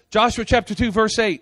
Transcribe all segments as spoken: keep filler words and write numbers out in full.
Joshua chapter two, verse eight.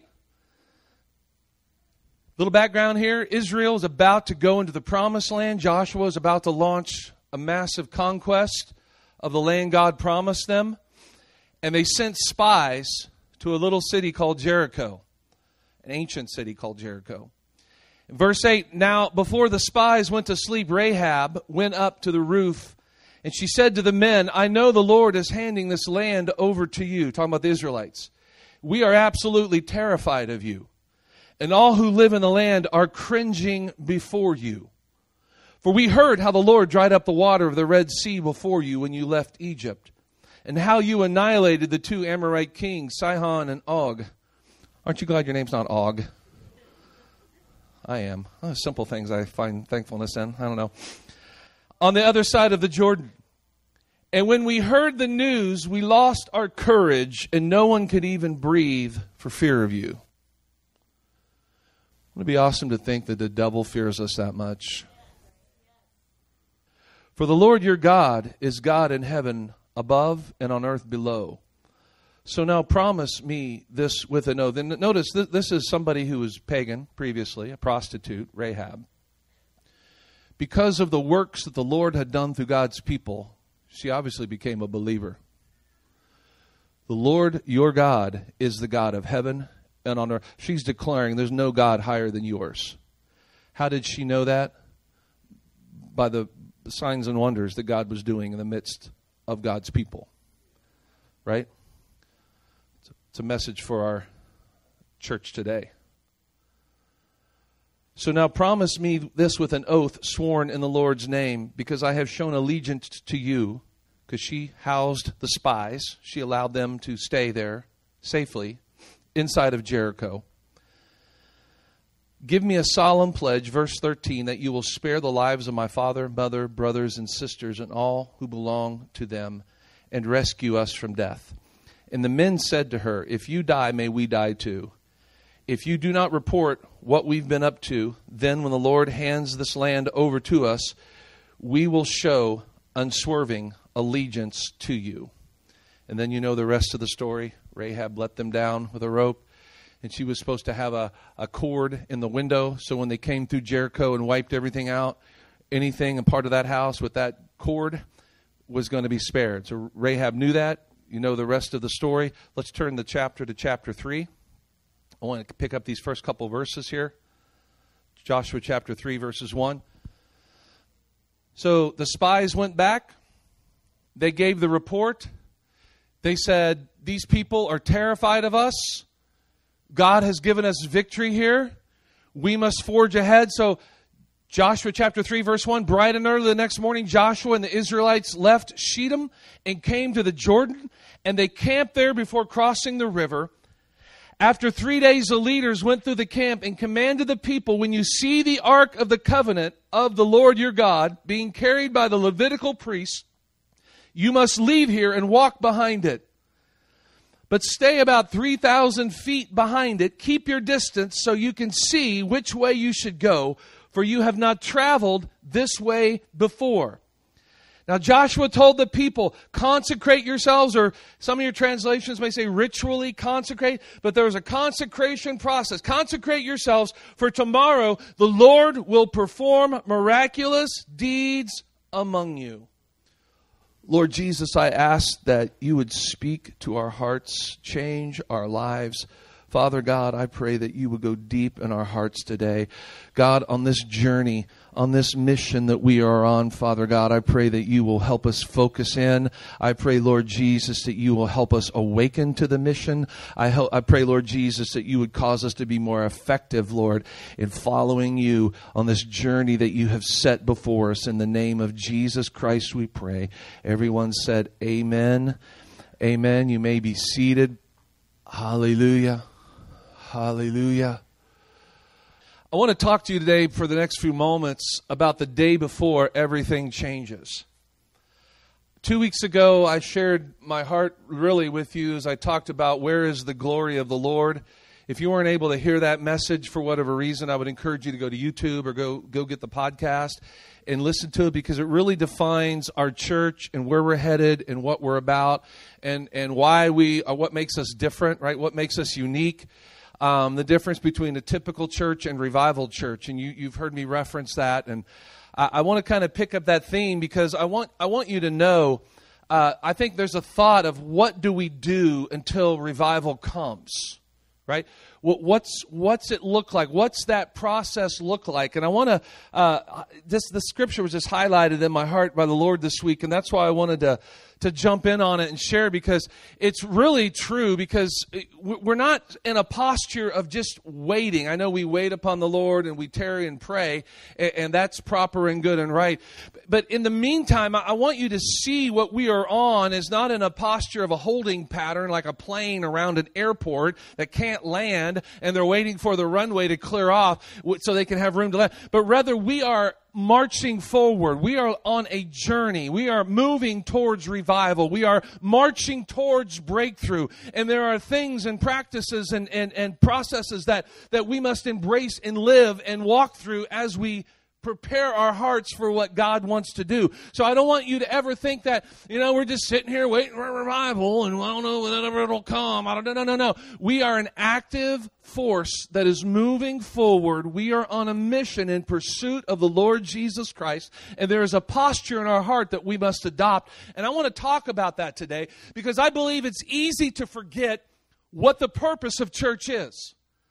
Little background here. Israel is about to go into the promised land. Joshua is about to launch a massive conquest of the land God promised them. And they sent spies to a little city called Jericho, an ancient city called Jericho. In verse eight, now before the spies went to sleep, Rahab went up to the roof, and she said to the men, I know the Lord is handing this land over to you. Talking about the Israelites. We are absolutely terrified of you, and all who live in the land are cringing before you. For we heard how the Lord dried up the water of the Red Sea before you when you left Egypt, and how you annihilated the two Amorite kings, Sihon and Og. Aren't you glad your name's not Og? I am. Oh, simple things I find thankfulness in. I don't know. On the other side of the Jordan. And when we heard the news, we lost our courage, and no one could even breathe for fear of you. It would be awesome to think that the devil fears us that much. For the Lord your God is God in heaven above and on earth below. So now promise me this with an oath. And notice, th- this is somebody who was pagan previously, a prostitute, Rahab. Because of the works that the Lord had done through God's people, she obviously became a believer. The Lord your God is the God of heaven and on earth. She's declaring there's no God higher than yours. How did she know that? By the signs and wonders that God was doing in the midst of God's people. Right? It's a message for our church today. So now promise me this with an oath sworn in the Lord's name, because I have shown allegiance to you, because she housed the spies. She allowed them to stay there safely inside of Jericho. Give me a solemn pledge, verse thirteen, that you will spare the lives of my father, mother, brothers, and sisters, and all who belong to them, and rescue us from death. And the men said to her, if you die, may we die too. If you do not report what we've been up to, then when the Lord hands this land over to us, we will show unswerving allegiance to you. And then you know the rest of the story. Rahab let them down with a rope, and she was supposed to have a, a cord in the window, so when they came through Jericho and wiped everything out, anything and part of that house with that cord was going to be spared. So Rahab knew that. You know the rest of the story. Let's turn the chapter to chapter three. I want to pick up these first couple verses here. Joshua chapter three, verses one. So the spies went back. They gave the report. They said, these people are terrified of us. God has given us victory here. We must forge ahead. So Joshua chapter three, verse one, bright and early the next morning, Joshua and the Israelites left Shittim and came to the Jordan, and they camped there before crossing the river. After three days, the leaders went through the camp and commanded the people, when you see the ark of the covenant of the Lord your God being carried by the Levitical priests, you must leave here and walk behind it. But stay about three thousand feet behind it. Keep your distance so you can see which way you should go, for you have not traveled this way before. Now Joshua told the people, consecrate yourselves, or some of your translations may say ritually consecrate, but there's a consecration process. Consecrate yourselves, for tomorrow the Lord will perform miraculous deeds among you. Lord Jesus, I ask that you would speak to our hearts, change our lives. Father God, I pray that you would go deep in our hearts today. God, on this journey, on this mission that we are on, Father God, I pray that you will help us focus in. I pray, Lord Jesus, that you will help us awaken to the mission. I, help, I pray, Lord Jesus, that you would cause us to be more effective, Lord, in following you on this journey that you have set before us. In the name of Jesus Christ, we pray. Everyone said, amen. Amen. You may be seated. Hallelujah. Hallelujah. I want to talk to you today for the next few moments about the day before everything changes. Two weeks ago, I shared my heart really with you as I talked about where is the glory of the Lord. If you weren't able to hear that message for whatever reason, I would encourage you to go to YouTube or go go get the podcast and listen to it, because it really defines our church and where we're headed and what we're about, and, and why we are, what makes us different, right? What makes us unique. Um, the difference between a typical church and revival church. And you, you've heard me reference that. And I, I want to kind of pick up that theme, because I want I want you to know, uh, I think there's a thought of what do we do until revival comes, right? What, what's what's it look like? What's that process look like? And I want to, uh, this the scripture was just highlighted in my heart by the Lord this week, and that's why I wanted to to jump in on it and share, because it's really true, because we're not in a posture of just waiting. I know we wait upon the Lord and we tarry and pray, and that's proper and good and right. But in the meantime, I want you to see what we are on is not in a posture of a holding pattern like a plane around an airport that can't land and they're waiting for the runway to clear off so they can have room to land. But rather, we are marching forward. We are on a journey. We are moving towards revival. We are marching towards breakthrough. And there are things and practices and, and, and processes that, that we must embrace and live and walk through as we prepare our hearts for what God wants to do. So I don't want you to ever think that, you know, we're just sitting here waiting for a revival and I don't know whenever it'll come. I don't know. No, no, no. We are an active force that is moving forward. We are on a mission in pursuit of the Lord Jesus Christ. And there is a posture in our heart that we must adopt. And I want to talk about that today, because I believe it's easy to forget what the purpose of church is.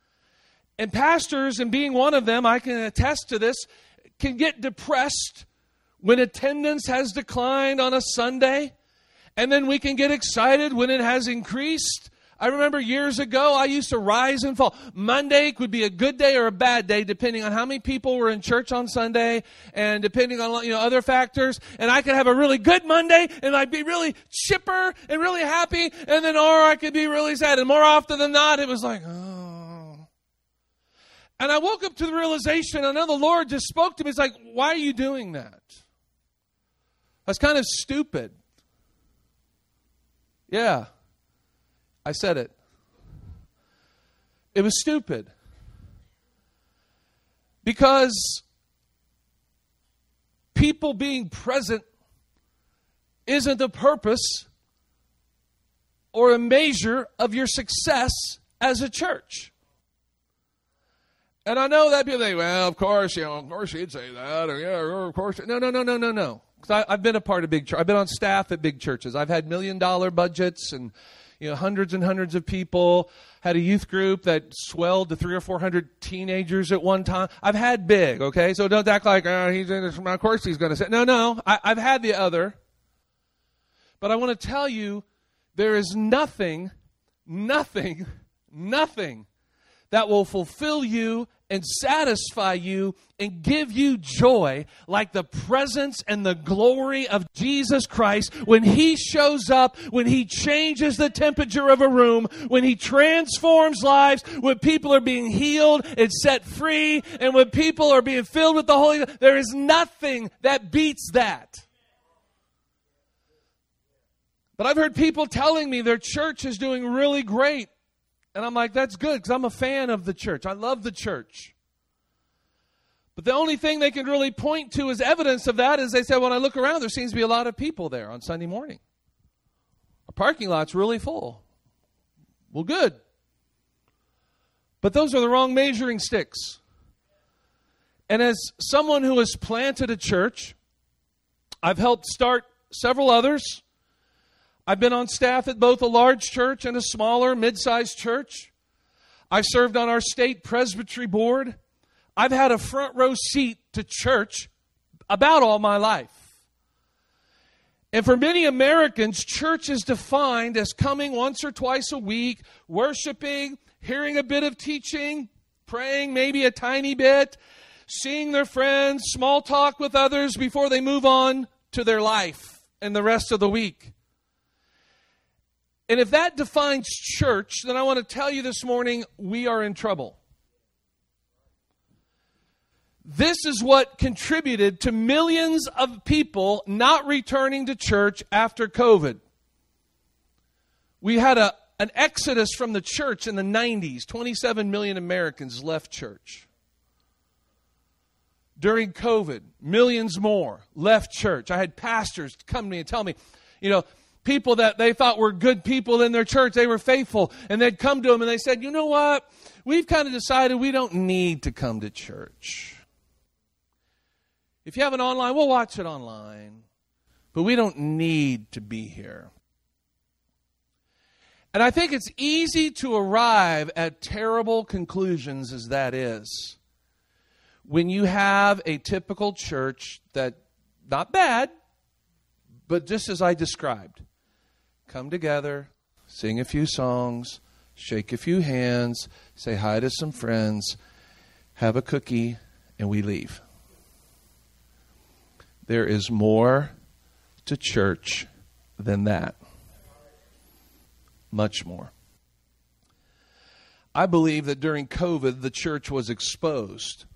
And pastors, and being one of them, I can attest to this, can get depressed when attendance has declined on a Sunday, and then we can get excited when it has increased. I remember years ago, I used to rise and fall. Monday could be a good day or a bad day, depending on how many people were in church on Sunday, and depending on, you know, other factors. And I could have a really good Monday, and I'd be really chipper and really happy, and then, or I could be really sad. And more often than not, it was like, oh. And I woke up to the realization, I know the Lord just spoke to me. It's like, why are you doing that? That's kind of stupid. Yeah, I said it. It was stupid. Because people being present isn't the purpose or a measure of your success as a church. And I know that people think, well, of course, you know, of course you'd say that, or yeah, or of course. No, no, no, no, no, no. Because I've been a part of big church. I've been on staff at big churches. I've had million dollar budgets and, you know, hundreds and hundreds of people. Had a youth group that swelled to three or four hundred teenagers at one time. I've had big, okay? So don't act like, oh, he's in this. Of course he's going to say, no, no. I, I've had the other. But I want to tell you, there is nothing, nothing, nothing that will fulfill you and satisfy you and give you joy like the presence and the glory of Jesus Christ when He shows up, when He changes the temperature of a room, when He transforms lives, when people are being healed and set free, and when people are being filled with the Holy Ghost. There is nothing that beats that. But I've heard people telling me their church is doing really great. And I'm like, that's good, because I'm a fan of the church. I love the church. But the only thing they can really point to as evidence of that is they say, when I look around, there seems to be a lot of people there on Sunday morning. Our parking lot's really full. Well, good. But those are the wrong measuring sticks. And as someone who has planted a church, I've helped start several others. I've been on staff at both a large church and a smaller, mid-sized church. I've served on our state presbytery board. I've had a front row seat to church about all my life. And for many Americans, church is defined as coming once or twice a week, worshiping, hearing a bit of teaching, praying maybe a tiny bit, seeing their friends, small talk with others before they move on to their life and the rest of the week. And if that defines church, then I want to tell you this morning, we are in trouble. This is what contributed to millions of people not returning to church after COVID. We had a, an exodus from the church in the nineties. twenty-seven million Americans left church. During COVID, millions more left church. I had pastors come to me and tell me, you know, people that they thought were good people in their church, they were faithful, and they'd come to them and they said, you know what? We've kind of decided we don't need to come to church. If you have an online, we'll watch it online. But we don't need to be here. And I think it's easy to arrive at terrible conclusions as that is. When you have a typical church that, not bad, but just as I described, come together, sing a few songs, shake a few hands, say hi to some friends, have a cookie, and we leave. There is more to church than that. Much more. I believe that during COVID, the church was exposed.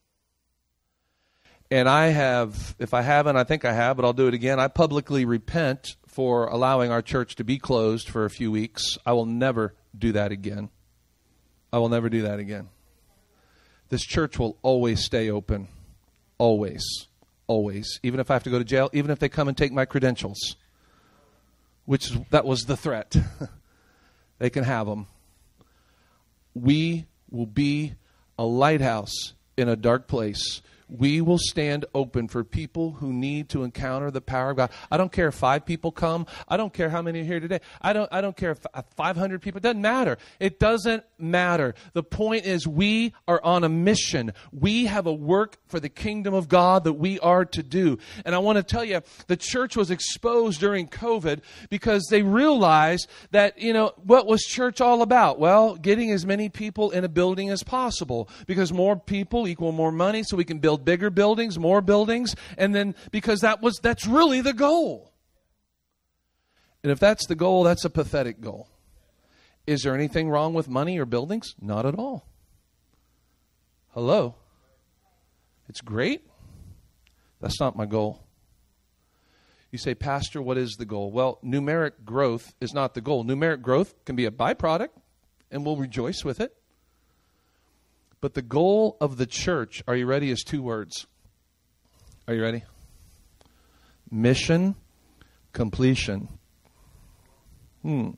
And I have, if I haven't, I think I have, but I'll do it again. I publicly repent for allowing our church to be closed for a few weeks. I will never do that again. I will never do that again. This church will always stay open. Always. Always. Even if I have to go to jail, even if they come and take my credentials, which that was the threat. They can have them. We will be a lighthouse in a dark place. We will stand open for people who need to encounter the power of God. I don't care if five people come. I don't care how many are here today. I don't, I don't care if five hundred people. It doesn't matter. It doesn't matter. The point is we are on a mission. We have a work for the kingdom of God that we are to do. And I want to tell you, the church was exposed during COVID because they realized that, you know, what was church all about? Well, getting as many people in a building as possible, because more people equal more money, so we can build bigger buildings, more buildings, and then because that was that's really the goal. And if that's the goal, that's a pathetic goal. Is there anything wrong with money or buildings? Not at all. Hello? It's great. That's not my goal. You say, Pastor, what is the goal? Well, numeric growth is not the goal. Numeric growth can be a byproduct, and we'll rejoice with it. But the goal of the church, are you ready, is two words. Are you ready? Mission, completion. Hmm.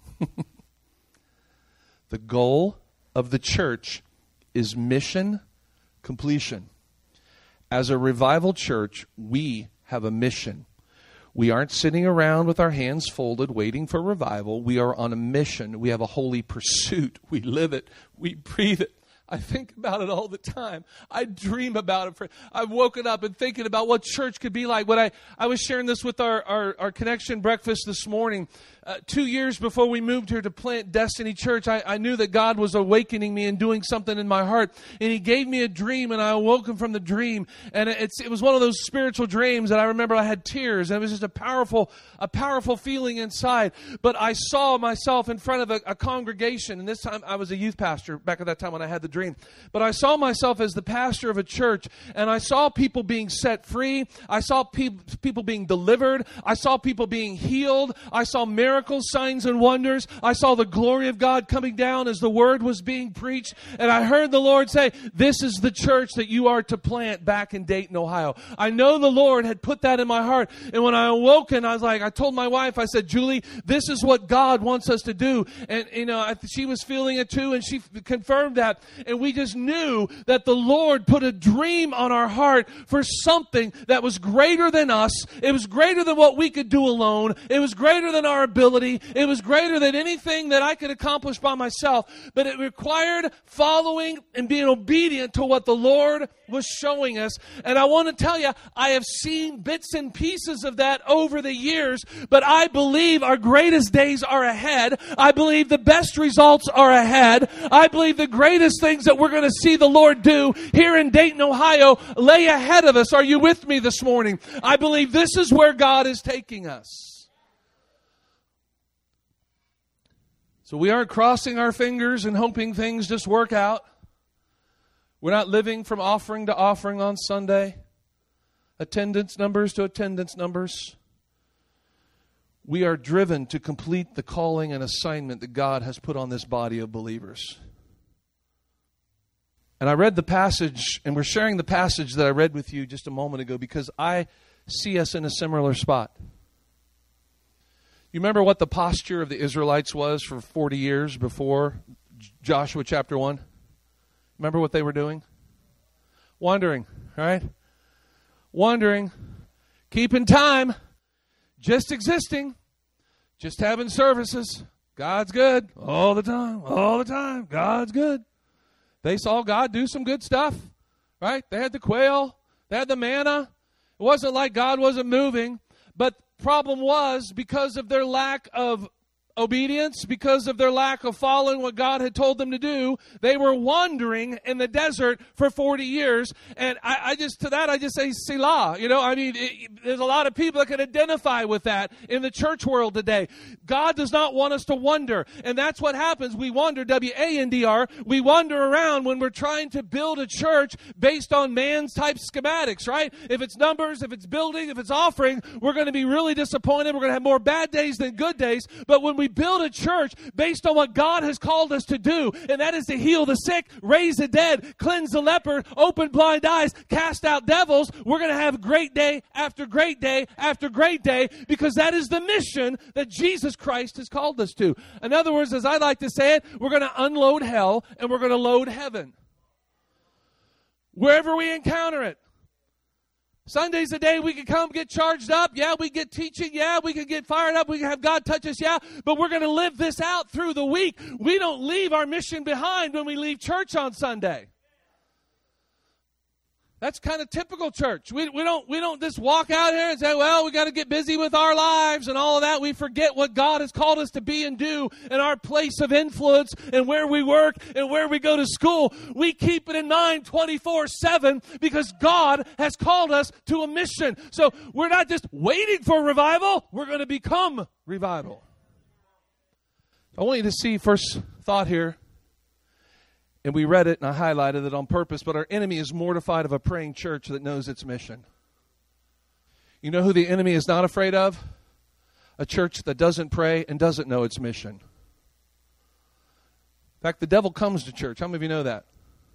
The goal of the church is mission, completion. As a revival church, we have a mission. We aren't sitting around with our hands folded waiting for revival. We are on a mission. We have a holy pursuit. We live it. We breathe it. I think about it all the time. I dream about it. For, I've woken up and thinking about what church could be like. When I, I was sharing this with our, our, our connection breakfast this morning. Uh, two years before we moved here to plant Destiny Church, I, I knew that God was awakening me and doing something in my heart. And He gave me a dream, and I awoke him from the dream. And it's, it was one of those spiritual dreams that I remember I had tears. And it was just a powerful, a powerful feeling inside. But I saw myself in front of a, a congregation. And this time I was a youth pastor back at that time when I had the dream. But I saw myself as the pastor of a church. And I saw people being set free. I saw pe- people being delivered. I saw people being healed. I saw miracles. Miracles, signs, and wonders. I saw the glory of God coming down as the word was being preached. And I heard the Lord say, this is the church that you are to plant back in Dayton, Ohio. I know the Lord had put that in my heart. And when I awoke, and I was like, I told my wife, I said, Julie, this is what God wants us to do. And, you know, I, she was feeling it too, and she f- confirmed that. And we just knew that the Lord put a dream on our heart for something that was greater than us. It was greater than what we could do alone. It was greater than our ability. It was greater than anything that I could accomplish by myself, but it required following and being obedient to what the Lord was showing us. And I want to tell you, I have seen bits and pieces of that over the years, but I believe our greatest days are ahead. I believe the best results are ahead. I believe the greatest things that we're going to see the Lord do here in Dayton, Ohio, lay ahead of us. Are you with me this morning? I believe this is where God is taking us. So we aren't crossing our fingers and hoping things just work out. We're not living from offering to offering on Sunday, attendance numbers to attendance numbers. We are driven to complete the calling and assignment that God has put on this body of believers. And I read the passage, and we're sharing the passage that I read with you just a moment ago because I see us in a similar spot. You remember what the posture of the Israelites was for forty years before Joshua chapter one? Remember what they were doing? Wandering, right? Wandering, keeping time, just existing, just having services. God's good all the time, all the time. God's good. They saw God do some good stuff, right? They had the quail. They had the manna. It wasn't like God wasn't moving. But the problem was because of their lack of obedience, because of their lack of following what God had told them to do, they were wandering in the desert for forty years. And I, I just, to that, I just say, Selah. You know, I mean, it, there's a lot of people that can identify with that in the church world today. God does not want us to wander. And that's what happens. We wander, W A N D R. We wander around when we're trying to build a church based on man's type schematics, right? If it's numbers, if it's building, if it's offering, we're going to be really disappointed. We're going to have more bad days than good days. But when we We build a church based on what God has called us to do, and that is to heal the sick, raise the dead, cleanse the leper, open blind eyes, cast out devils. We're going to have great day after great day after great day because that is the mission that Jesus Christ has called us to. In other words, as I like to say it, we're going to unload hell and we're going to load heaven. Wherever we encounter it. Sunday's a day we can come get charged up. Yeah, we get teaching. Yeah, we can get fired up. We can have God touch us. Yeah, but we're going to live this out through the week. We don't leave our mission behind when we leave church on Sunday. That's kind of typical church. We, we don't we don't just walk out here and say, well, we got to get busy with our lives and all of that. We forget what God has called us to be and do in our place of influence and where we work and where we go to school. We keep it in mind twenty-four seven because God has called us to a mission. So we're not just waiting for revival. We're going to become revival. I want you to see first thought here. And we read it, and I highlighted it on purpose, but our enemy is mortified of a praying church that knows its mission. You know who the enemy is not afraid of? A church that doesn't pray and doesn't know its mission. In fact, the devil comes to church. How many of you know that?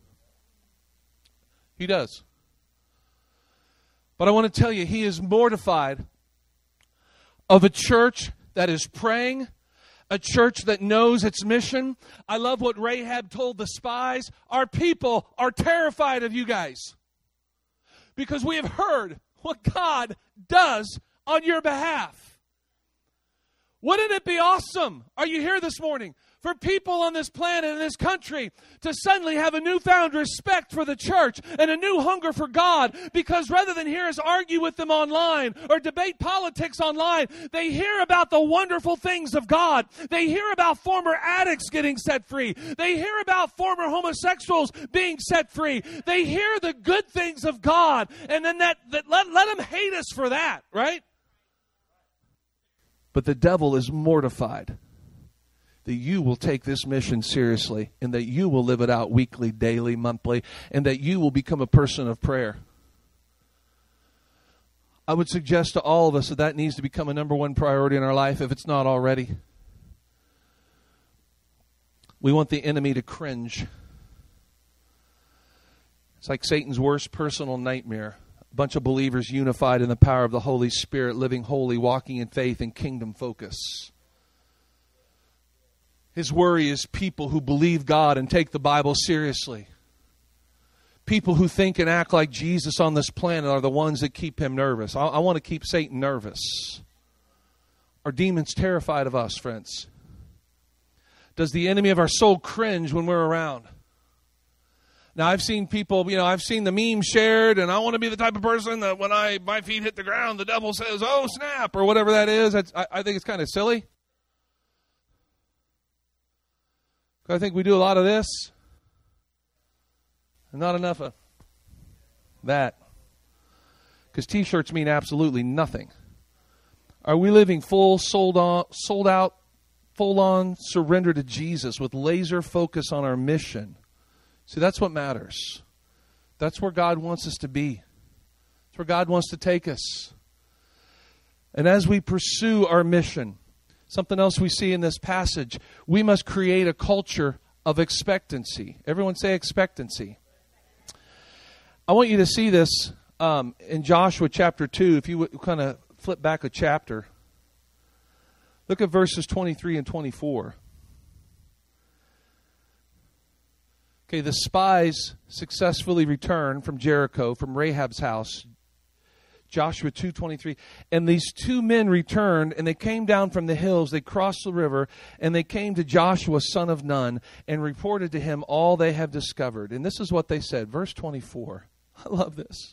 He does. But I want to tell you, he is mortified of a church that is praying, a church that knows its mission. I love what Rahab told the spies. Our people are terrified of you guys because we have heard what God does on your behalf. Wouldn't it be awesome? Are you here this morning? For people on this planet, in this country, to suddenly have a newfound respect for the church and a new hunger for God, because rather than hear us argue with them online or debate politics online, they hear about the wonderful things of God. They hear about former addicts getting set free. They hear about former homosexuals being set free. They hear the good things of God, and then that, that let, let them hate us for that, right? But the devil is mortified that you will take this mission seriously and that you will live it out weekly, daily, monthly, and that you will become a person of prayer. I would suggest to all of us that that needs to become a number one priority in our life if it's not already. We want the enemy to cringe. It's like Satan's worst personal nightmare. A bunch of believers unified in the power of the Holy Spirit, living holy, walking in faith and kingdom focus. His worry is people who believe God and take the Bible seriously. People who think and act like Jesus on this planet are the ones that keep him nervous. I, I want to keep Satan nervous. Are demons terrified of us, friends? Does the enemy of our soul cringe when we're around? Now, I've seen people, you know, I've seen the meme shared, and I want to be the type of person that when I my feet hit the ground, the devil says, oh, snap, or whatever that is. That's, I, I think it's kind of silly. I think we do a lot of this and not enough of that. Because T-shirts mean absolutely nothing. Are we living full, sold on, sold out, full on surrender to Jesus with laser focus on our mission? See, that's what matters. That's where God wants us to be. That's where God wants to take us. And as we pursue our mission, something else we see in this passage, we must create a culture of expectancy. Everyone say expectancy. I want you to see this um, in Joshua chapter two. If you would kind of flip back a chapter. Look at verses twenty-three and twenty-four. Okay, the spies successfully returned from Jericho, from Rahab's house. Joshua two twenty-three. And these two men returned, and they came down from the hills. They crossed the river, and they came to Joshua, son of Nun, and reported to him all they have discovered. And this is what they said. Verse twenty-four. I love this.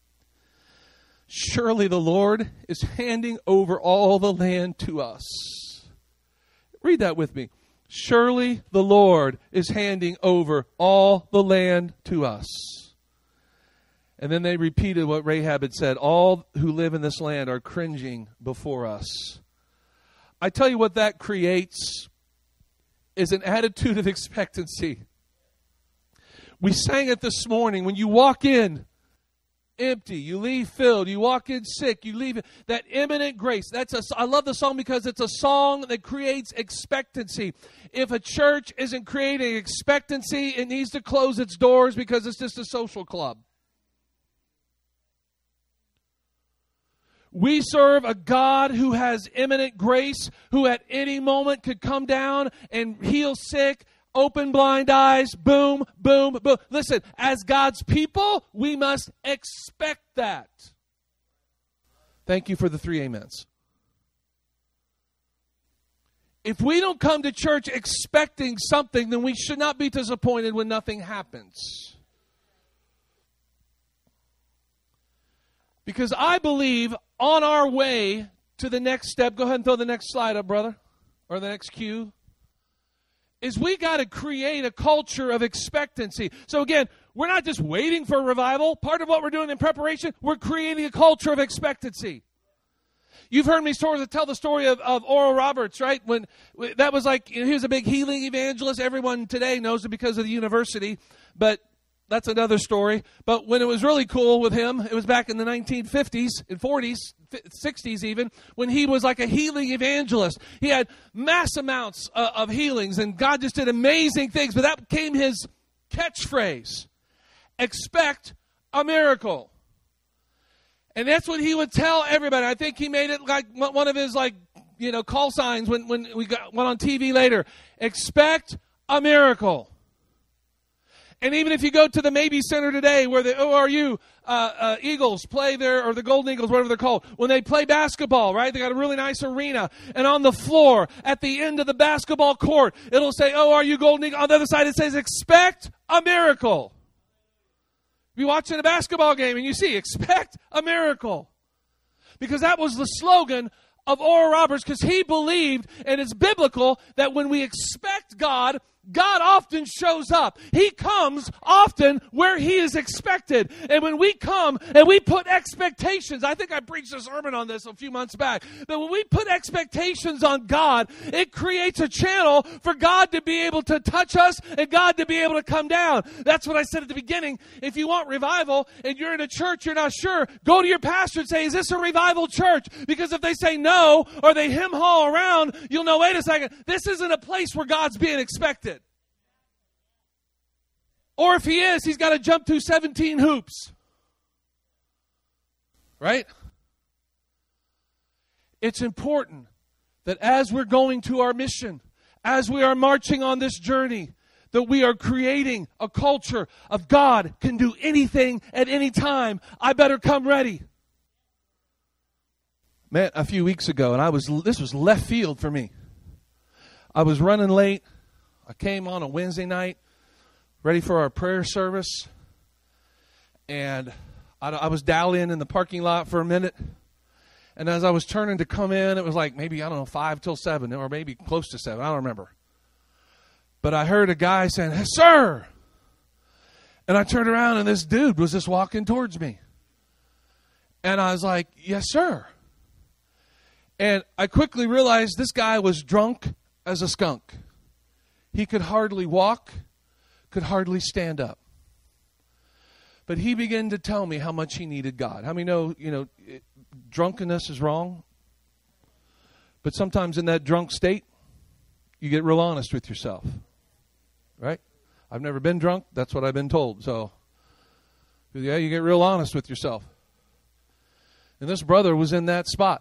Surely the Lord is handing over all the land to us. Read that with me. Surely the Lord is handing over all the land to us. And then they repeated what Rahab had said. All who live in this land are cringing before us. I tell you what that creates is an attitude of expectancy. We sang it this morning. When you walk in empty, you leave filled, you walk in sick, you leave that imminent grace. That's a, I love the song because it's a song that creates expectancy. If a church isn't creating expectancy, it needs to close its doors because it's just a social club. We serve a God who has imminent grace, who at any moment could come down and heal sick, open blind eyes, boom, boom, boom. Listen, as God's people, we must expect that. Thank you for the three amens. If we don't come to church expecting something, then we should not be disappointed when nothing happens. Because I believe on our way to the next step, go ahead and throw the next slide up, brother, or the next cue, is we got to create a culture of expectancy. So again, we're not just waiting for a revival. Part of what we're doing in preparation, we're creating a culture of expectancy. You've heard me sort of tell the story of, of Oral Roberts, right? When that was like, you know, he was a big healing evangelist. Everyone today knows it because of the university, but that's another story. But when it was really cool with him, it was back in the nineteen fifties and forties, sixties even, when he was like a healing evangelist. He had mass amounts uh, of healings, and God just did amazing things. But that became his catchphrase. Expect a miracle. And that's what he would tell everybody. I think he made it like one of his, like, you know, call signs when, when we got, went on T V later. Expect a miracle. And even if you go to the Maybe Center today where the O R U uh, uh, Eagles play their, or the Golden Eagles, whatever they're called, when they play basketball, right? They got a really nice arena. And on the floor, at the end of the basketball court, it'll say, O R U Golden Eagles. On the other side, it says, expect a miracle. You're watching a basketball game and you see, expect a miracle. Because that was the slogan of Oral Roberts, because he believed, and it's biblical, that when we expect God, God often shows up. He comes often where he is expected. And when we come and we put expectations, I think I preached a sermon on this a few months back, that when we put expectations on God, it creates a channel for God to be able to touch us and God to be able to come down. That's what I said at the beginning. If you want revival and you're in a church, you're not sure, go to your pastor and say, is this a revival church? Because if they say no, or they hem-haw around, you'll know, wait a second, this isn't a place where God's being expected. Or if he is, he's got to jump through seventeen hoops. Right? It's important that as we're going to our mission, as we are marching on this journey, that we are creating a culture of God can do anything at any time. I better come ready. Man, a few weeks ago, and I was this was left field for me. I was running late. I came on a Wednesday night, ready for our prayer service, and I, I was dialed in in the parking lot for a minute, and as I was turning to come in, it was like maybe, I don't know, five till seven, or maybe close to seven, I don't remember. But I heard a guy saying, hey, sir! And I turned around, and this dude was just walking towards me. And I was like, yes, sir. And I quickly realized this guy was drunk as a skunk. He could hardly walk, could hardly stand up. But he began to tell me how much he needed God. How many know, you know, it, drunkenness is wrong? But sometimes in that drunk state, you get real honest with yourself. Right? I've never been drunk. That's what I've been told. So, yeah, you get real honest with yourself. And this brother was in that spot.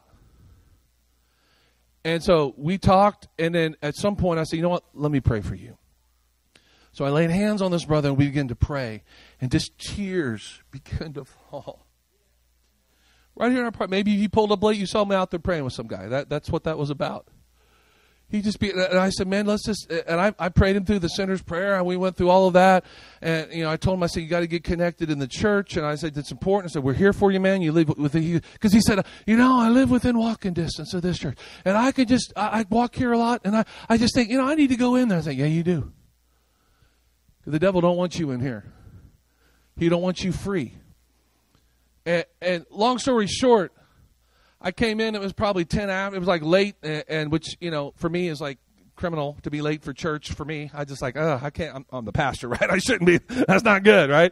And so we talked, and then at some point I said, you know what, let me pray for you. So I laid hands on this brother, and we began to pray, and just tears began to fall. Right here in our part, maybe if you pulled up late, you saw me out there praying with some guy. That, that's what that was about. He just be, and I said, man, let's just, and I, I prayed him through the sinner's prayer, and we went through all of that, and, you know, I told him, I said, you got to get connected in the church, and I said, it's important. I said, we're here for you, man. You live with, because he said, you know, I live within walking distance of this church, and I could just, I, I walk here a lot, and I, I just think, you know, I need to go in there. I said, yeah, you do. The devil don't want you in here. He don't want you free. And, and long story short, I came in, it was probably ten after, it was like late, and, and which, you know, for me is like criminal to be late for church for me. I just like, oh, I can't, I'm, I'm the pastor, right? I shouldn't be, that's not good, right?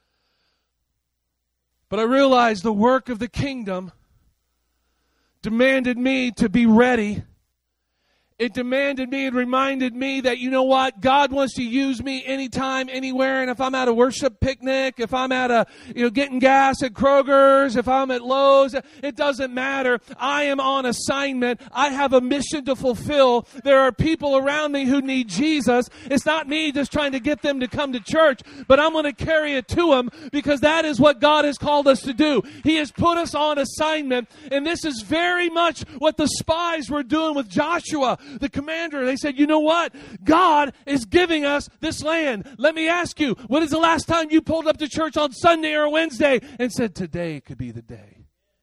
But I realized the work of the kingdom demanded me to be ready. It demanded me and reminded me that, you know what, God wants to use me anytime, anywhere. And if I'm at a worship picnic, if I'm at a, you know, getting gas at Kroger's, if I'm at Lowe's, it doesn't matter. I am on assignment. I have a mission to fulfill. There are people around me who need Jesus. It's not me just trying to get them to come to church, but I'm going to carry it to them because that is what God has called us to do. He has put us on assignment. And this is very much what the spies were doing with Joshua, the commander. They said, you know what? God is giving us this land. Let me ask you, when is the last time you pulled up to church on Sunday or Wednesday and said, today could be the day?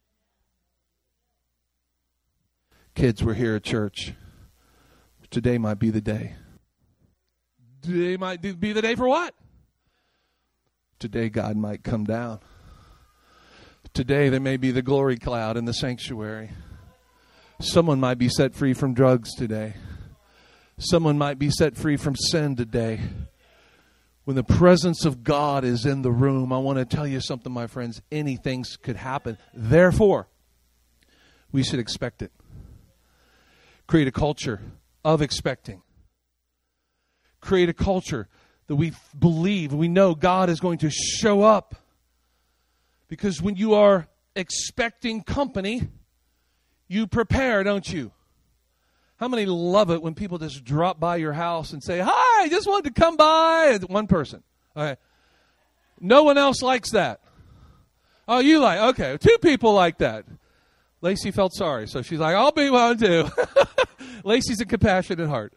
Kids, we're here at church. Today might be the day. Today might be the day for what? Today God might come down. Today there may be the glory cloud in the sanctuary. Someone might be set free from drugs today. Someone might be set free from sin today. When the presence of God is in the room, I want to tell you something, my friends. Anything could happen. Therefore, we should expect it. Create a culture of expecting. Create a culture that we believe, we know God is going to show up. Because when you are expecting company, you prepare, don't you? How many love it when people just drop by your house and say, hi, I just wanted to come by? One person. Okay. No one else likes that. Oh, you like, okay. Two people like that. Lacey felt sorry, so she's like, I'll be one too. Lacey's a compassionate heart.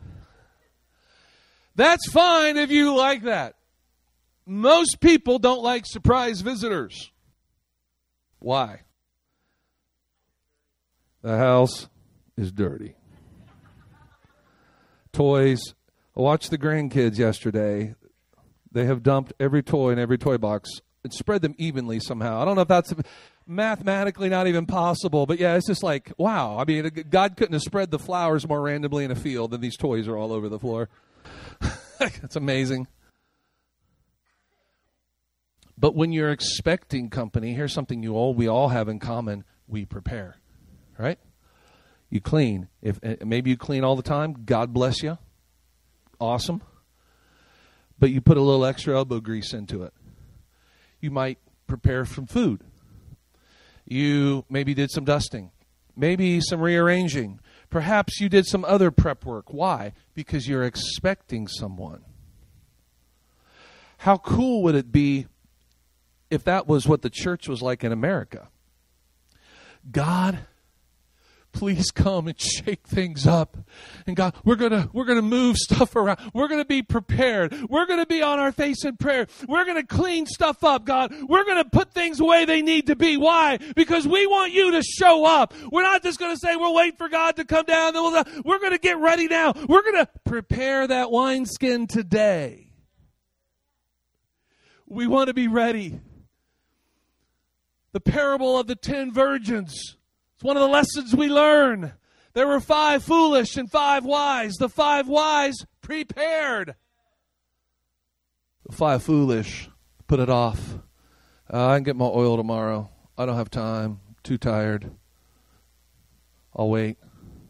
That's fine if you like that. Most people don't like surprise visitors. Why? The house is dirty. Toys. I watched the grandkids yesterday. They have dumped every toy in every toy box and spread them evenly somehow. I don't know if that's mathematically not even possible, but yeah, it's just like, wow. I mean, God couldn't have spread the flowers more randomly in a field than these toys are all over the floor. That's amazing. But when you're expecting company, here's something you all we all have in common. We prepare. Right? You clean. If maybe you clean all the time, God bless you. Awesome. But you put a little extra elbow grease into it. You might prepare some food. You maybe did some dusting. Maybe some rearranging. Perhaps you did some other prep work. Why? Because you're expecting someone. How cool would it be if that was what the church was like in America? God, please come and shake things up. And God, we're gonna we're gonna move stuff around. We're gonna be prepared. We're gonna be on our face in prayer. We're gonna clean stuff up, God. We're gonna put things the way they need to be. Why? Because we want you to show up. We're not just gonna say we'll wait for God to come down. We're gonna get ready now. We're gonna prepare that wineskin today. We want to be ready. The parable of the ten virgins. It's one of the lessons we learn. There were five foolish and five wise. The five wise prepared. The five foolish put it off. Uh, I can get my oil tomorrow. I don't have time. Too tired. I'll wait.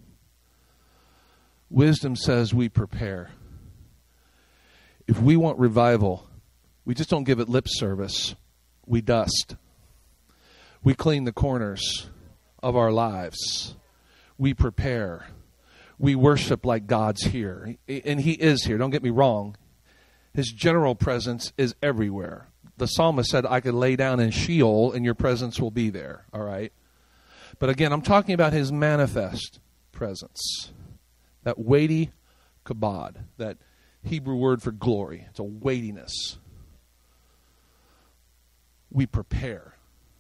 Wisdom says we prepare. If we want revival, we just don't give it lip service. We dust. We clean the corners of our lives. We prepare. We worship like God's here. And He is here. Don't get me wrong. His general presence is everywhere. The psalmist said, I could lay down in Sheol and your presence will be there. All right? But again, I'm talking about His manifest presence. That weighty kabod. That Hebrew word for glory. It's a weightiness. We prepare.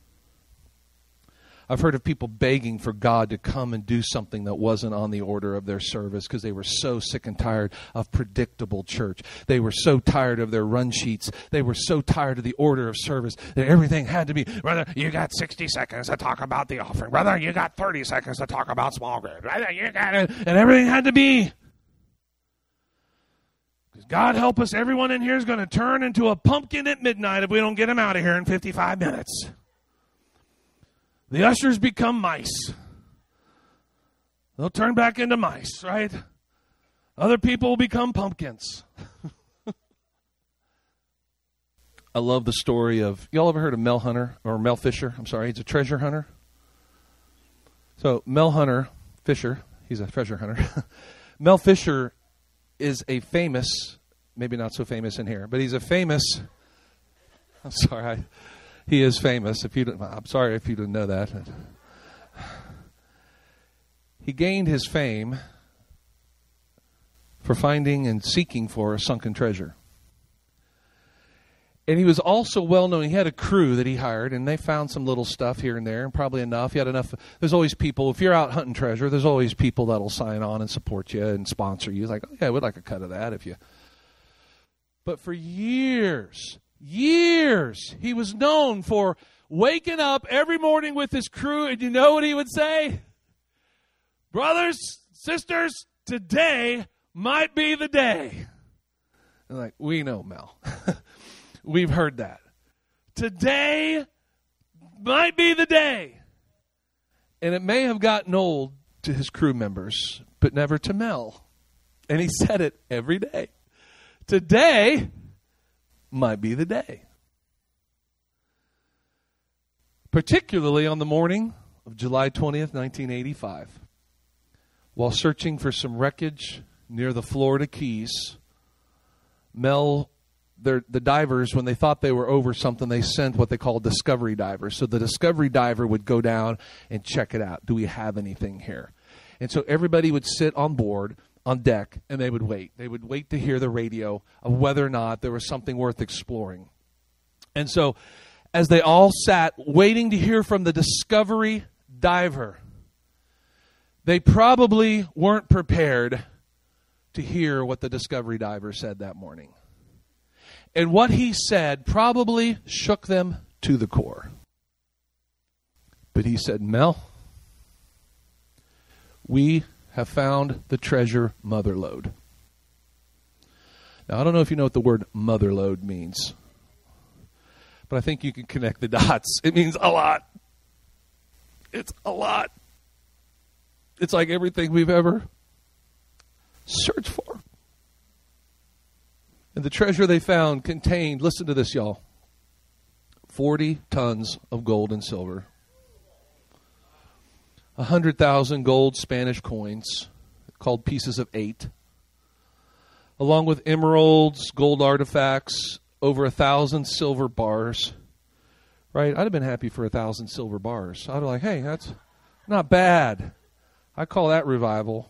I've heard of people begging for God to come and do something that wasn't on the order of their service because they were so sick and tired of predictable church. They were so tired of their run sheets. They were so tired of the order of service that everything had to be, brother, you got sixty seconds to talk about the offering. Brother, you got thirty seconds to talk about small group. Brother, you got it. And everything had to be. Because God help us, everyone in here is going to turn into a pumpkin at midnight if we don't get him out of here in fifty-five minutes. The ushers become mice. They'll turn back into mice, right? Other people will become pumpkins. I love the story of, y'all ever heard of Mel Hunter, or Mel Fisher? I'm sorry, he's a treasure hunter. So Mel Hunter, Fisher, he's a treasure hunter. Mel Fisher is a famous, maybe not so famous in here, but he's a famous, I'm sorry, I... He is famous. If you don't, I'm sorry if you didn't know that. He gained his fame for finding and seeking for a sunken treasure. And he was also well known. He had a crew that he hired, and they found some little stuff here and there, and probably enough. He had enough. There's always people. If you're out hunting treasure, there's always people that'll sign on and support you and sponsor you. It's like, oh, yeah, I would like a cut of that if you. But for years. Years, he was known for waking up every morning with his crew, and you know what he would say? Brothers, sisters, today might be the day. And like, we know, Mel. We've heard that. Today might be the day. And it may have gotten old to his crew members, but never to Mel. And he said it every day. Today might be the day. Particularly on the morning of July twentieth, nineteen eighty-five, while searching for some wreckage near the Florida Keys, Mel, the divers, when they thought they were over something, they sent what they call discovery divers. So the discovery diver would go down and check it out. Do we have anything here? And so everybody would sit on board, on deck, and they would wait. They would wait to hear the radio of whether or not there was something worth exploring. And so as they all sat waiting to hear from the discovery diver, they probably weren't prepared to hear what the discovery diver said that morning. And what he said probably shook them to the core. But he said, Mel, we have found the treasure motherlode. Now, I don't know if you know what the word motherlode means, but I think you can connect the dots. It means a lot. It's a lot. It's like everything we've ever searched for. And the treasure they found contained, listen to this, y'all, forty tons of gold and silver. one hundred thousand gold Spanish coins called pieces of eight, along with emeralds, gold artifacts, over a thousand silver bars. Right? I'd have been happy for a thousand silver bars. I'd be like, hey, that's not bad. I call that revival.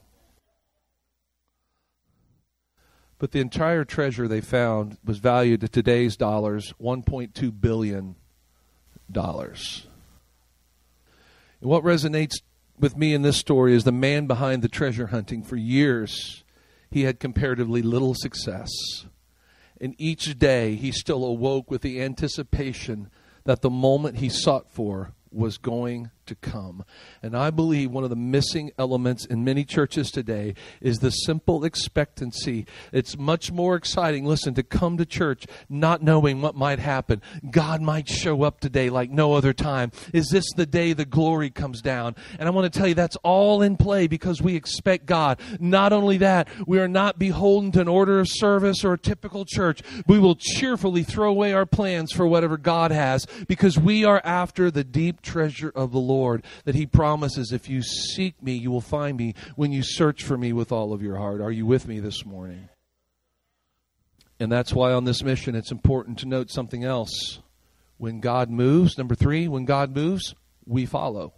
But the entire treasure they found was valued at today's dollars, one point two billion dollars. And what resonates with me in this story is the man behind the treasure hunting. For years, he had comparatively little success. And each day, he still awoke with the anticipation that the moment he sought for was going to come. And I believe one of the missing elements in many churches today is the simple expectancy. It's much more exciting, listen, to come to church not knowing what might happen. God might show up today like no other time. Is this the day the glory comes down? And I want to tell you that's all in play because we expect God. Not only that, we are not beholden to an order of service or a typical church. We will cheerfully throw away our plans for whatever God has because we are after the deep treasure of the Lord that He promises, if you seek me, you will find me when you search for me with all of your heart. Are you with me this morning? And that's why on this mission it's important to note something else. When God moves, number three, when God moves, we follow.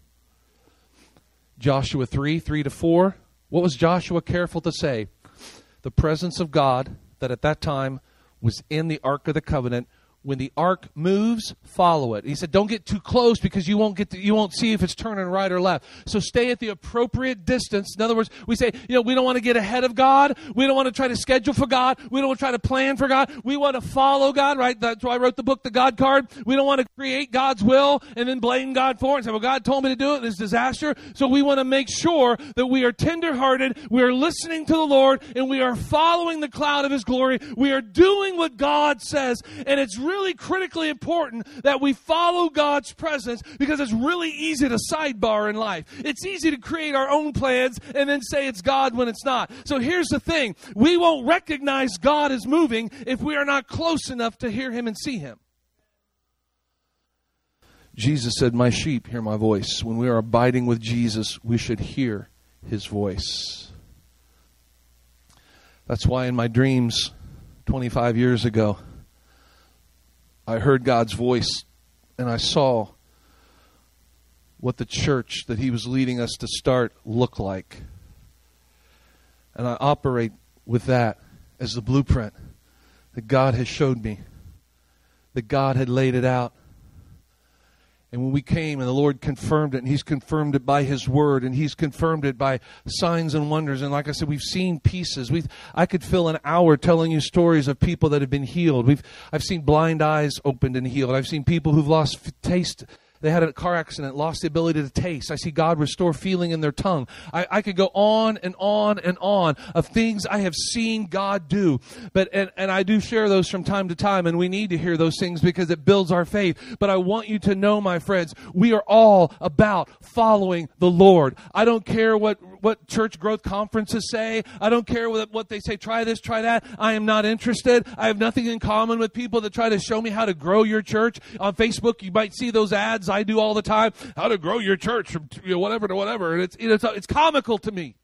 Joshua three, three to four. What was Joshua careful to say? The presence of God that at that time was in the Ark of the Covenant. When the ark moves, follow it. He said, don't get too close because you won't get to, you won't see if it's turning right or left. So stay at the appropriate distance. In other words, we say, you know, we don't want to get ahead of God. We don't want to try to schedule for God. We don't want to try to plan for God. We want to follow God, right? That's why I wrote the book, The God Card. We don't want to create God's will and then blame God for it and say, well, God told me to do it. It's disaster. So we want to make sure that we are tenderhearted. We are listening to the Lord and we are following the cloud of His glory. We are doing what God says. And it's really really critically important that we follow God's presence because it's really easy to sidebar in life. It's easy to create our own plans and then say it's God when it's not. So here's the thing. We won't recognize God is moving if we are not close enough to hear Him and see Him. Jesus said, my sheep hear my voice. When we are abiding with Jesus, we should hear His voice. That's why in my dreams twenty-five years ago, I heard God's voice and I saw what the church that He was leading us to start looked like. And I operate with that as the blueprint that God has showed me, that God had laid it out. And when we came and the Lord confirmed it, and He's confirmed it by His Word, and He's confirmed it by signs and wonders. And like I said, we've seen pieces. We've, I could fill an hour telling you stories of people that have been healed. We've, I've seen blind eyes opened and healed. I've seen people who've lost f- taste. They had a car accident, lost the ability to taste. I see God restore feeling in their tongue. I, I could go on and on and on of things I have seen God do. But and, and I do share those from time to time, and we need to hear those things because it builds our faith. But I want you to know, my friends, we are all about following the Lord. I don't care what, what church growth conferences say. I don't care what, what they say, try this, try that. I am not interested. I have nothing in common with people that try to show me how to grow your church. On Facebook, you might see those ads I do all the time, how to grow your church from you know, whatever to whatever, and it's, it's it's comical to me.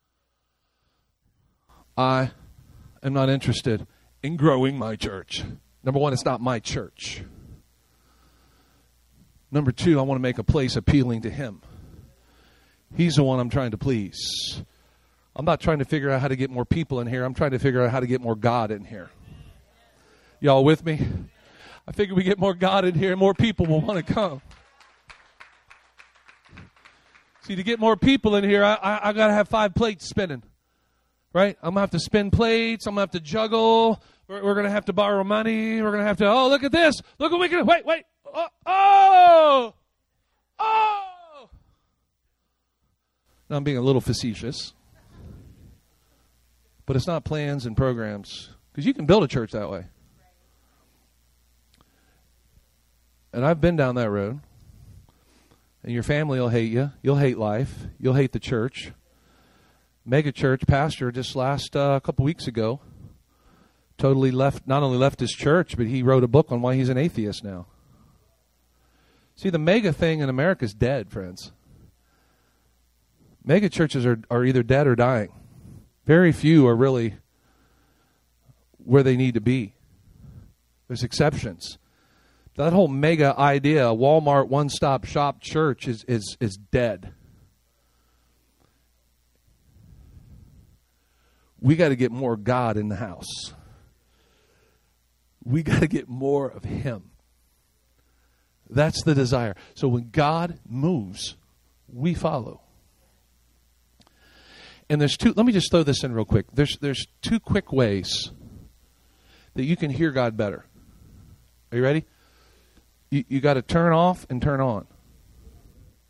I am not interested in growing my church. Number one, it's not my church. Number two, I want to make a place appealing to Him. He's the one I'm trying to please. I'm not trying to figure out how to get more people in here. I'm trying to figure out how to get more God in here. Y'all with me? I figure we get more God in here and more people will want to come. See, to get more people in here, I, I, I got to have five plates spinning, right? I'm going to have to spin plates. I'm going to have to juggle. We're, we're going to have to borrow money. We're going to have to, oh, look at this. Look what we can, wait, wait. Oh, oh, oh. Now, I'm being a little facetious, but it's not plans and programs because you can build a church that way. And I've been down that road. And your family will hate you. You'll hate life. You'll hate the church. Mega church pastor just last uh, a couple weeks ago totally left, not only left his church, but he wrote a book on why he's an atheist now. See, the mega thing in America is dead, friends. Mega churches are, are either dead or dying. Very few are really where they need to be. There's exceptions. That whole mega idea, Walmart one-stop shop church, is, is, is dead. We got to get more God in the house. We got to get more of Him. That's the desire. So when God moves, we follow. And there's two, let me just throw this in real quick. There's, there's two quick ways that you can hear God better. Are you ready? You, you got to turn off and turn on.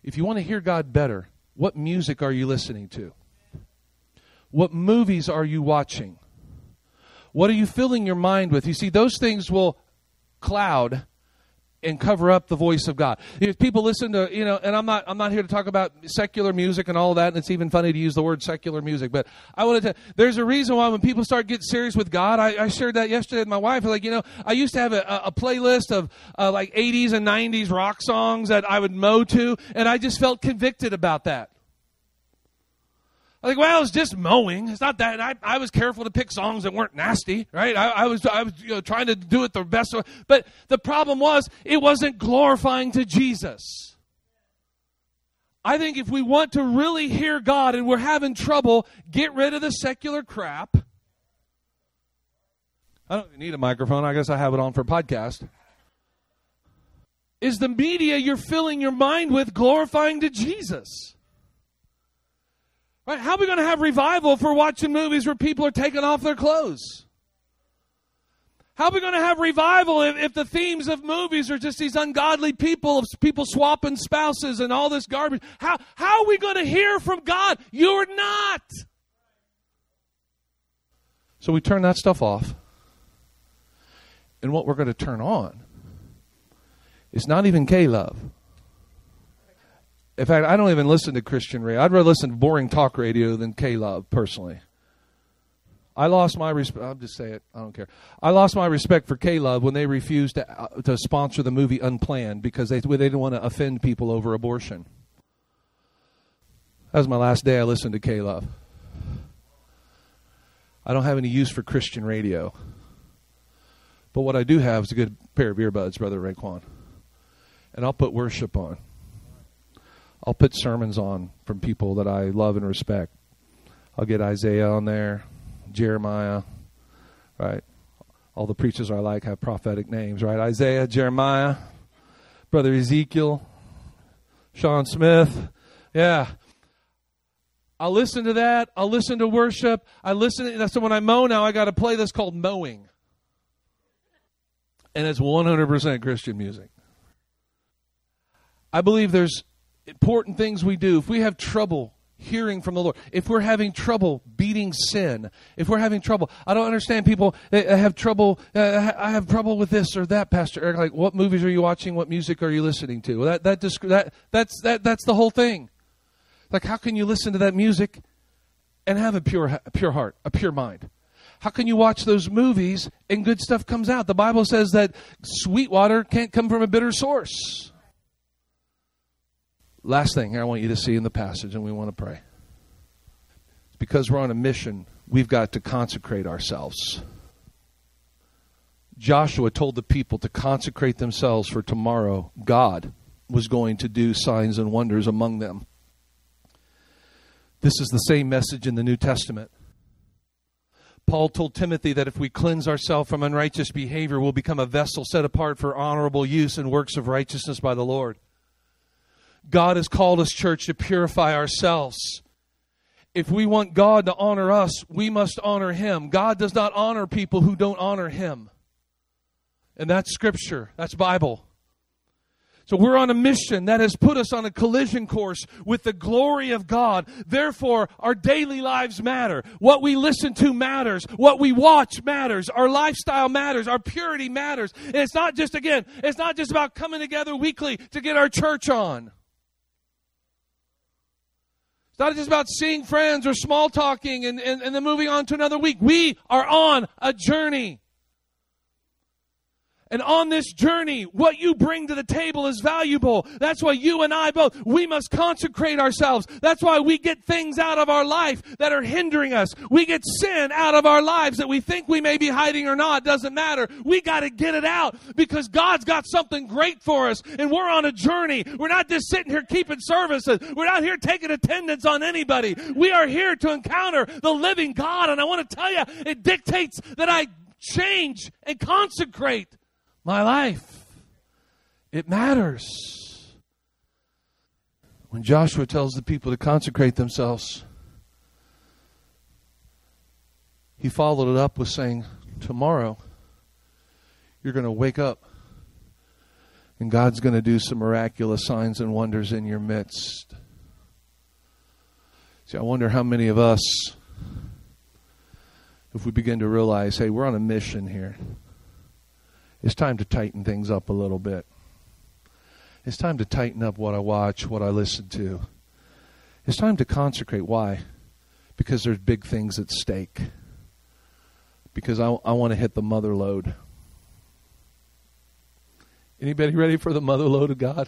If you want to hear God better, what music are you listening to? What movies are you watching? What are you filling your mind with? You see, those things will cloud and cover up the voice of God. If people listen to, you know, and I'm not I'm not here to talk about secular music and all of that, and it's even funny to use the word secular music, but I want to tell you, there's a reason why when people start getting serious with God, I, I shared that yesterday with my wife, like, you know, I used to have a, a playlist of uh, like eighties and nineties rock songs that I would mow to, and I just felt convicted about that. Like, well, it's just mowing. It's not that. I, I was careful to pick songs that weren't nasty, right? I, I was I was you know, trying to do it the best way. But the problem was, it wasn't glorifying to Jesus. I think if we want to really hear God and we're having trouble, get rid of the secular crap. I don't even need a microphone. I guess I have it on for a podcast. Is the media you're filling your mind with glorifying to Jesus? Right? How are we going to have revival if we're watching movies where people are taking off their clothes? How are we going to have revival if, if the themes of movies are just these ungodly people, of people swapping spouses and all this garbage? How, how are we going to hear from God? You're not. So we turn that stuff off. And what we're going to turn on is not even K-Love. In fact, I don't even listen to Christian radio. I'd rather listen to boring talk radio than K-Love, personally. I lost my respect. I'll just say it. I don't care. I lost my respect for K-Love when they refused to, uh, to sponsor the movie Unplanned because they, they didn't want to offend people over abortion. That was my last day I listened to K-Love. I don't have any use for Christian radio. But what I do have is a good pair of earbuds, Brother Raekwon. And I'll put worship on. I'll put sermons on from people that I love and respect. I'll get Isaiah on there, Jeremiah, right? All the preachers I like have prophetic names, right? Isaiah, Jeremiah, Brother Ezekiel, Sean Smith. Yeah. I'll listen to that. I'll listen to worship. I listen to, so when I mow now, I got to play this called Mowing. And it's one hundred percent Christian music. I believe there's important things we do. If we have trouble hearing from the Lord, if we're having trouble beating sin, if we're having trouble, I don't understand people that have trouble, uh, I have trouble with this or that, Pastor Eric. Like, what movies are you watching? What music are you listening to? Well, that that that that's that that's the whole thing. Like, how can you listen to that music and have a pure a pure heart, a pure mind? How can you watch those movies and good stuff comes out? The Bible says that sweet water can't come from a bitter source. Last thing here I want you to see in the passage, and we want to pray. It's because we're on a mission, we've got to consecrate ourselves. Joshua told the people to consecrate themselves for tomorrow. God was going to do signs and wonders among them. This is the same message in the New Testament. Paul told Timothy that if we cleanse ourselves from unrighteous behavior, we'll become a vessel set apart for honorable use and works of righteousness by the Lord. God has called us, church, to purify ourselves. If we want God to honor us, we must honor Him. God does not honor people who don't honor Him. And that's Scripture. That's Bible. So we're on a mission that has put us on a collision course with the glory of God. Therefore, our daily lives matter. What we listen to matters. What we watch matters. Our lifestyle matters. Our purity matters. And it's not just, again, it's not just about coming together weekly to get our church on. It's not just about seeing friends or small talking and, and, and then moving on to another week. We are on a journey. And on this journey, what you bring to the table is valuable. That's why you and I both, we must consecrate ourselves. That's why we get things out of our life that are hindering us. We get sin out of our lives that we think we may be hiding or not. Doesn't matter. We got to get it out because God's got something great for us. And we're on a journey. We're not just sitting here keeping services. We're not here taking attendance on anybody. We are here to encounter the living God. And I want to tell you, it dictates that I change and consecrate my life. It matters. When Joshua tells the people to consecrate themselves, he followed it up with saying, tomorrow you're going to wake up And God's going to do some miraculous signs and wonders in your midst. See, I wonder how many of us, if we begin to realize, hey, we're on a mission here. It's time to tighten things up a little bit. It's time to tighten up what I watch, what I listen to. It's time to consecrate. Why? Because there's big things at stake. Because I, I want to hit the mother load. Anybody ready for the mother load of God?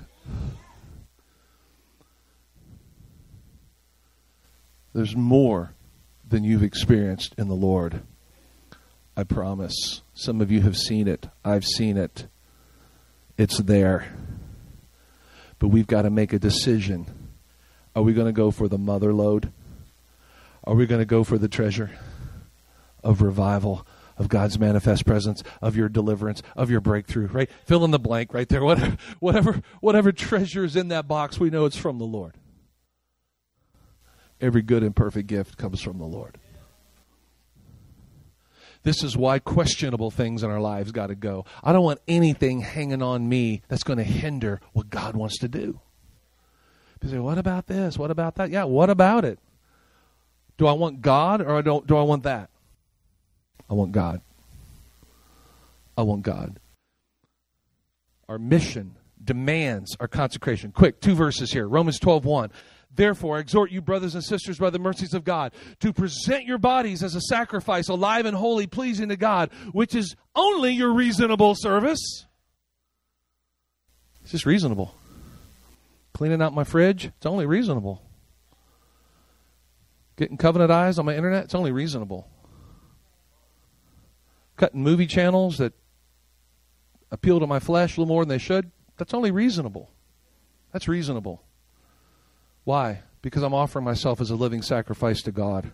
There's more than you've experienced in the Lord. I promise. Some of you have seen it. I've seen it. It's there. But we've got to make a decision. Are we going to go for the mother load? Are we going to go for the treasure of revival, of God's manifest presence, of your deliverance, of your breakthrough, right? Fill in the blank right there. Whatever, whatever, whatever treasure is in that box, we know it's from the Lord. Every good and perfect gift comes from the Lord. This is why questionable things in our lives got to go. I don't want anything hanging on me that's going to hinder what God wants to do. You say, what about this? What about that? Yeah, what about it? Do I want God or I don't? Do I want that? I want God. I want God. Our mission demands our consecration. Quick, two verses here. Romans twelve one. Therefore, I exhort you, brothers and sisters, by the mercies of God, to present your bodies as a sacrifice, alive and holy, pleasing to God, which is only your reasonable service. It's just reasonable. Cleaning out my fridge, it's only reasonable. Getting covenant eyes on my internet, it's only reasonable. Cutting movie channels that appeal to my flesh a little more than they should, that's only reasonable. That's reasonable. Why? Because I'm offering myself as a living sacrifice to God.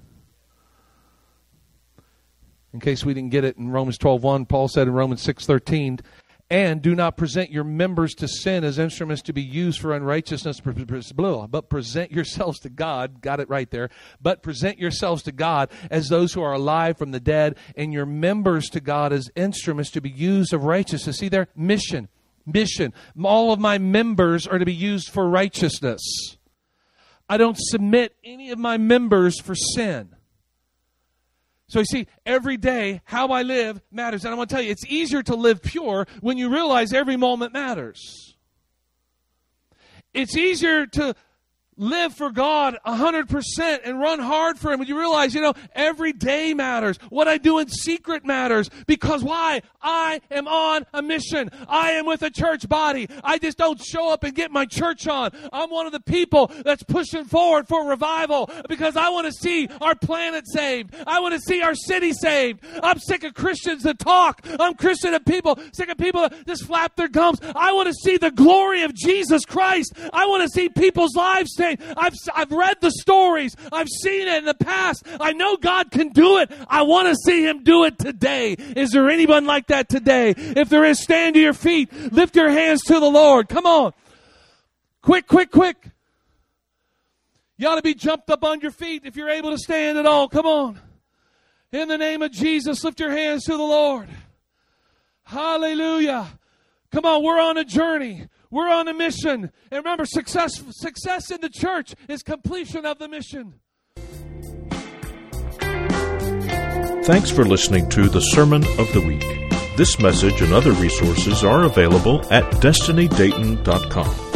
In case we didn't get it in Romans twelve one, Paul said in Romans six thirteen, and do not present your members to sin as instruments to be used for unrighteousness, but present yourselves to God. Got it right there. But present yourselves to God as those who are alive from the dead, and your members to God as instruments to be used of righteousness. See there? Mission. Mission. All of my members are to be used for righteousness. I don't submit any of my members for sin. So you see, every day, how I live matters. And I want to tell you, it's easier to live pure when you realize every moment matters. It's easier to live for God one hundred percent and run hard for Him when you realize, you know, every day matters. What I do in secret matters. Because why? I am on a mission. I am with a church body. I just don't show up and get my church on. I'm one of the people that's pushing forward for revival because I want to see our planet saved. I want to see our city saved. I'm sick of Christians that talk. I'm Christian of people, sick of people that just flap their gums. I want to see the glory of Jesus Christ. I want to see people's lives saved. I've, I've read the stories. I've seen it in the past. I know God can do it. I want to see Him do it today. Is there anyone like that today? If there is, stand to your feet. Lift your hands to the Lord. Come on. Quick, quick, quick. You ought to be jumped up on your feet if you're able to stand at all. Come on. In the name of Jesus, lift your hands to the Lord. Hallelujah. Come on, we're on a journey. We're on a mission. And remember, success, success in the church is completion of the mission. Thanks for listening to the Sermon of the Week. This message and other resources are available at destiny dayton dot com.